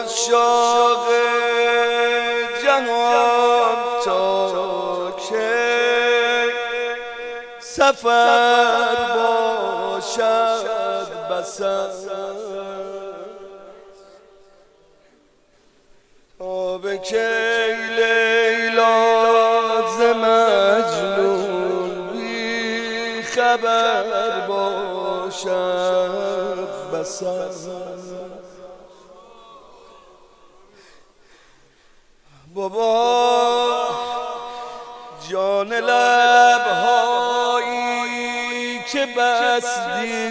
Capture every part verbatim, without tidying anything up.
عاشق جهان تا که سفر باشد بسر تا به کی لیلا ز مجنون بی خبر باشد بسر بابا جان لبهایی که بستی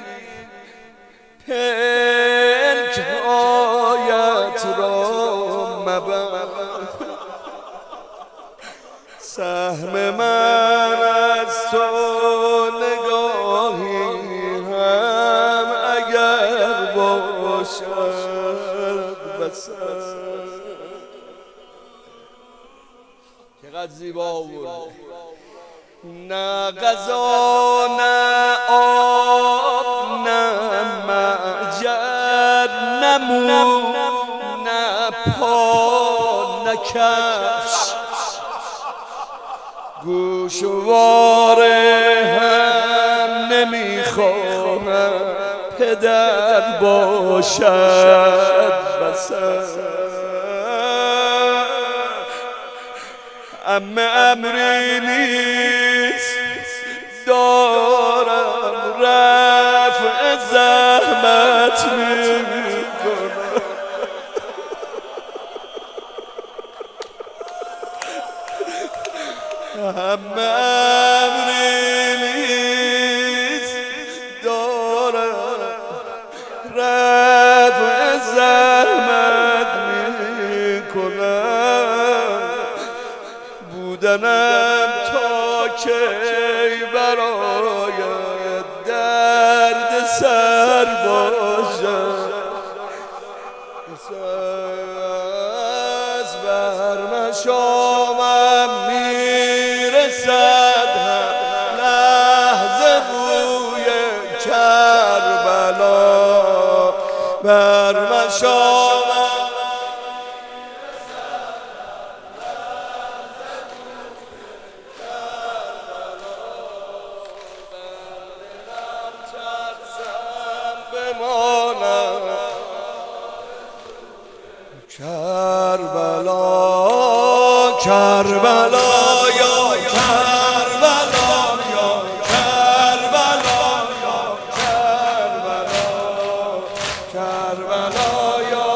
پلک‌هایت را مبر سهم من از تو نگاهی هم اگر باشد بسر چقدر زیبا بود نه غذا نه آب نه معجر نه مو نه پا نه کفش گوشواره هم نمیخواهم پدر باشد بسر اما امری نیست دارم رفع زحمت میکنم اما امری نیست دارم رفع زحمت میکنم بودنم تا کی برای درد سر باشد از برمشامم میرسد هم لحظه بوی کربلا برمشامم کربلا کربلا یا کربلا یا کربلا یا کربلا کربلا یا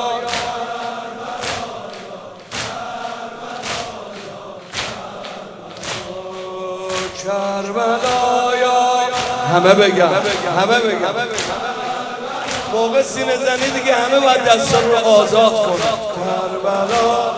کربلا یا همه بگم همه بگم موقع سینه زنی دیگه همه باید دستان رو آزاد کنن کربلا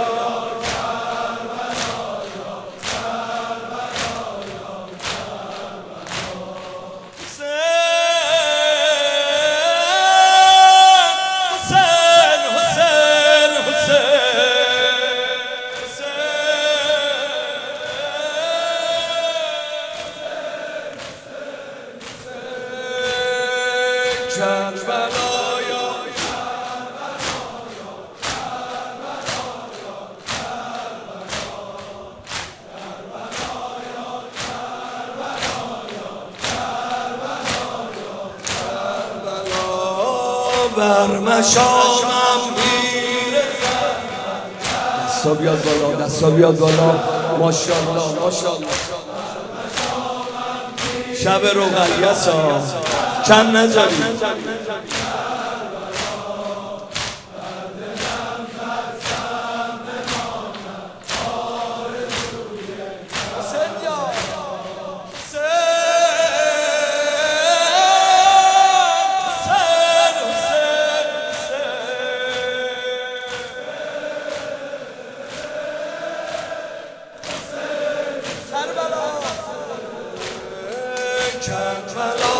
برمشامم میرسد دستا بیاد بالا دستا بیاد بالا ماشاءالله ماشاءالله شب رقیه سا کم نذاری کربلا